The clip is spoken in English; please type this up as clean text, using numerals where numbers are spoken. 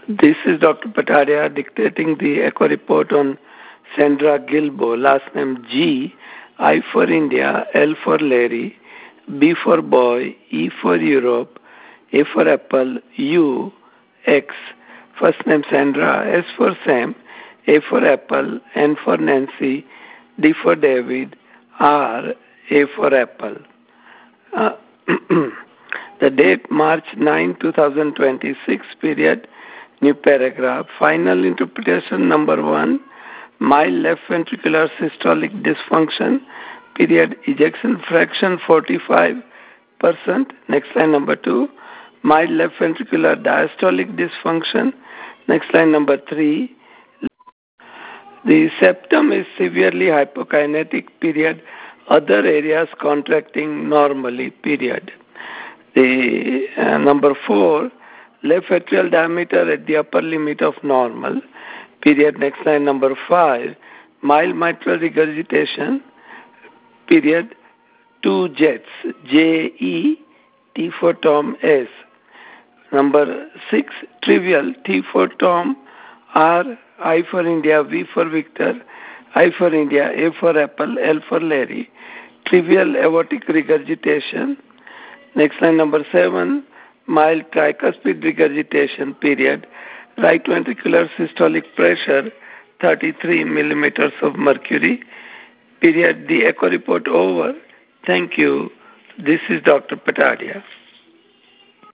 This is Dr. Pataria dictating the echo report on Sandra Gilbo, last name G, I for India, L for Larry, B for boy, E for Europe, A for Apple, U, X, first name Sandra, S for Sam, A for Apple, N for Nancy, D for David, R, A for Apple. The date March 9, 2026, period, new paragraph. Final interpretation number 1, mild left ventricular systolic dysfunction, period, ejection fraction 45%. Next line number 2, mild left ventricular diastolic dysfunction. Next line number 3, the septum is severely hypokinetic, period, other areas contracting normally, period. The number 4, left atrial diameter at the upper limit of normal, period. Next line number 5, mild mitral regurgitation, period, 2 jets, J-E, T for Tom, S. Number 6, trivial, T for Tom, R, I for India, V for Victor, I for India, A for Apple, L for Larry, trivial aortic regurgitation. Next line number 7, mild tricuspid regurgitation, period, right ventricular systolic pressure 33 millimeters of mercury, period. The echo report over. Thank you. This is Dr. Patadia.